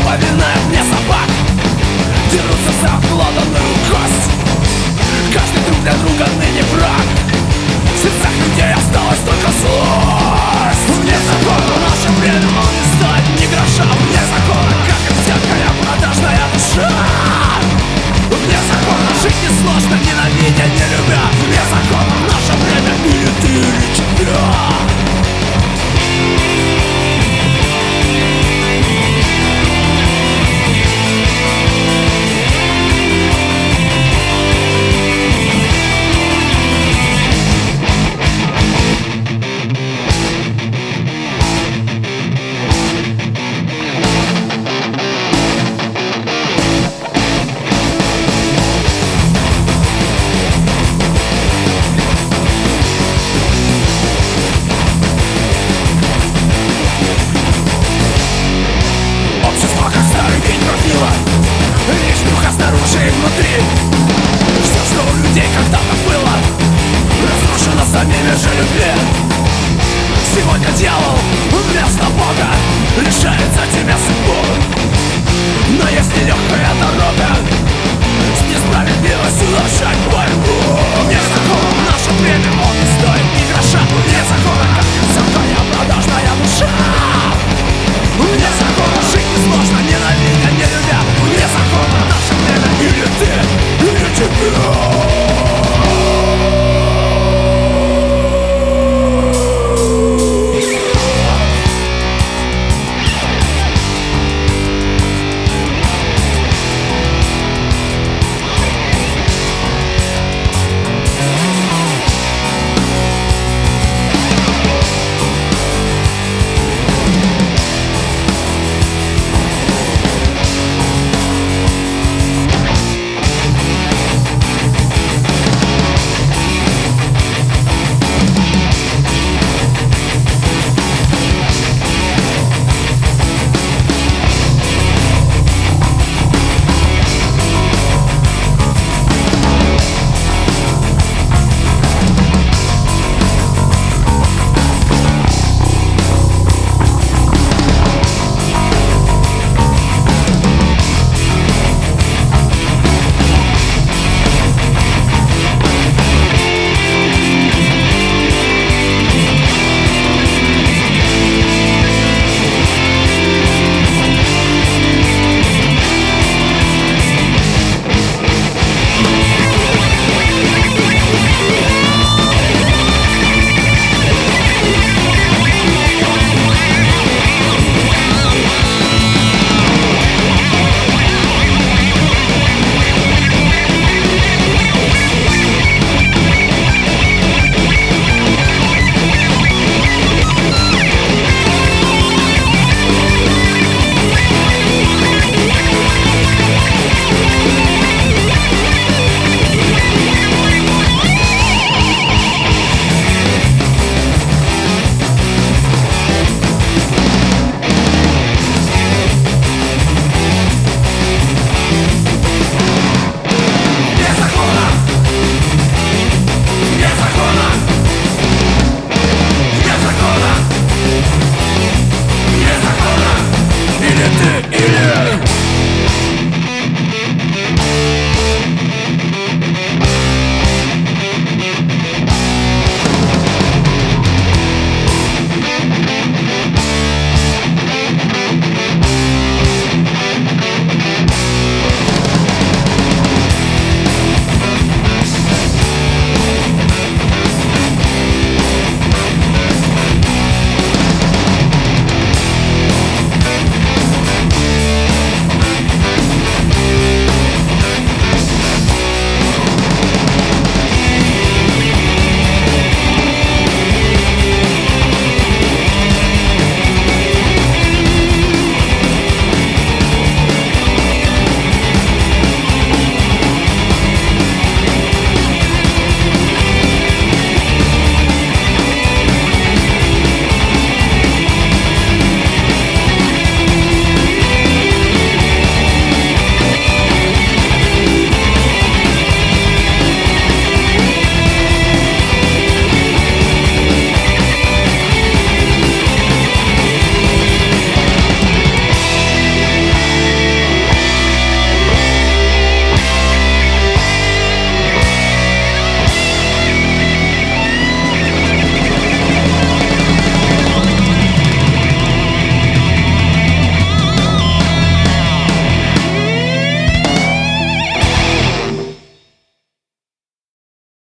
напоминают мне собак. Дерутся за обглоданную кость. Каждый друг для друга ныне враг. В сердцах людей осталось только злость. Вне закона в наше время он не стоит ни гроша. Вне закона, как и всякая продажная душа. Вне закона жить несложно, ненавидя, не любя. Вне закона в наше время или ты, или тебя. Лишь духа снаружи и внутри. Все, что у людей когда-то было, разрушено самими же людьми. Сегодня дьявол вместо Бога решает за тебя судьбу. Но есть нелегкая дорога с несправедливостью начать борьбу. Вне закона в наше время он не стоит ни гроша. Вне закона, как и всякая продажная душа. Вне закона жить несложно, ненавидя, не любя. Вне закона в наше время или ты, или тебя. Или ты, или